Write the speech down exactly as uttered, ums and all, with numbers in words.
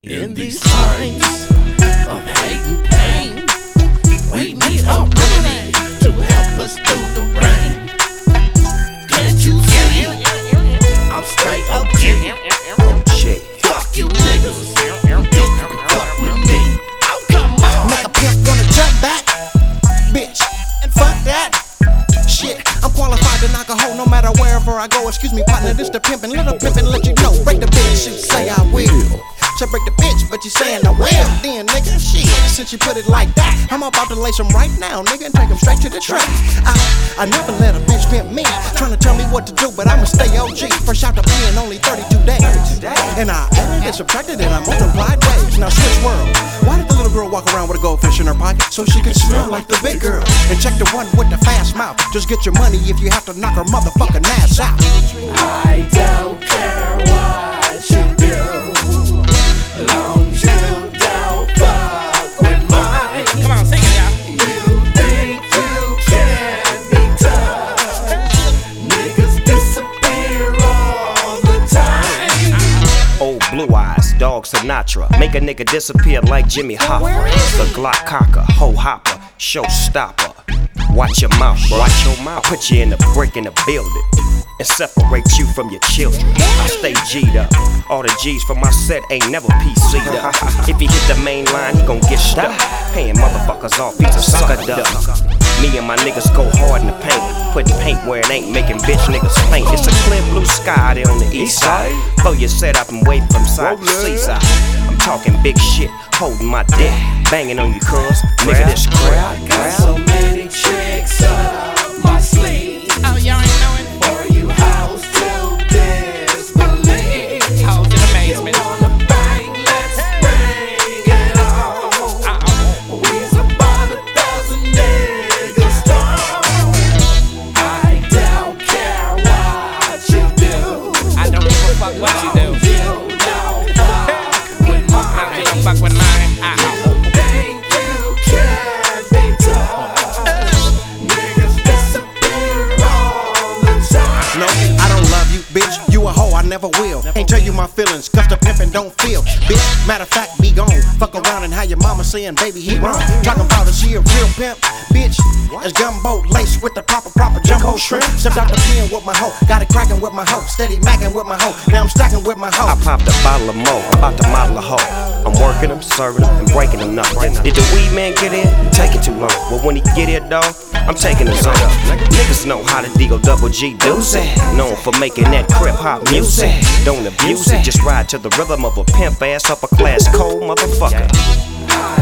In these times of hate and pain, we need a remedy to help us through the rain. Can't you see? I'm straight up G. Shit. Fuck you niggas. You can fuck with me. Oh, come on. Make a pimp wanna jump back, bitch, and fuck that. Shit, I'm qualified to knock a hoe no matter wherever I go. Excuse me, partner, this the pimpin', little pimpin', let you know. Break the bitch, you say I will. So break the bitch, but you saying I will. Then, nigga, shit, since you put it like that, I'm about to lace 'em right now, nigga, and take 'em straight to the track. I, I never let a bitch pimp me, trying to tell me what to do, but I'ma stay O G. Fresh out the pen, only thirty-two days. And I added and subtracted and I multiplied waves. Now switch world. Why did the little girl walk around with a goldfish in her pocket? So she could smell like the big girl. And check the one with the fast mouth. Just get your money if you have to knock her motherfucking ass out. I don't care what you do, long as you don't fuck with mine. Come on, sing it, y'all. You think you can be tough? Niggas disappear all the time. Old Blue Eyes, Dog Sinatra, make a nigga disappear like Jimmy Hoffa. The Glock cocker, hoe hopper, showstopper. Watch your mouth, bro. Watch your mouth. I put you in the brick in the building and separate you from your children. I stay G'd up. All the G's from my set ain't never P C'd up. If he hit the main line, he gon' get stuck. Paying motherfuckers off, he's a sucker duck. Me and my niggas go hard in the paint, putting paint where it ain't, making bitch niggas faint. It's a clear blue sky there on the east side. Throw your set up and wave from side to seaside. I'm talking big shit, holding my dick, banging on you cuz, nigga this crap. I got so many tricks up my sleeve. Oh, y'all ain't knowing? For you hoes to disbelieve. Hoes in amazement. You wanna bang, let's bring it on. We's about a thousand niggas strong. I don't care what you do. I don't give a fuck what you do. You don't fuck with mine. I don't give a fuck with mine. I You think you can be tough? Niggas disappear all the time. No, I don't love you, bitch. You a hoe, I never will. Ain't tell you my feelings, cause the pimpin' don't feel. Bitch, matter of fact, be gone. Fuck around and how your mama saying, baby, he wrong. Talking about is she a real pimp? Bitch, it's gumbo laced with the proper, proper jumbo shrimp. Stepped out the pen with my hoe, got it crackin' with my hoe. Steady mackin' with my hoe, now I'm stacking with my hoe. I popped a bottle of mo, about to model a hoe. I'm working them, serving them, and breaking them up. Did the weed man get in? Taking too long. Well, when he get here, dawg, I'm taking his own. Niggas know how to deal double G deuce it. Known for making that crip hop music. Don't abuse it, just ride to the rhythm of a pimp ass upper class cold motherfucker.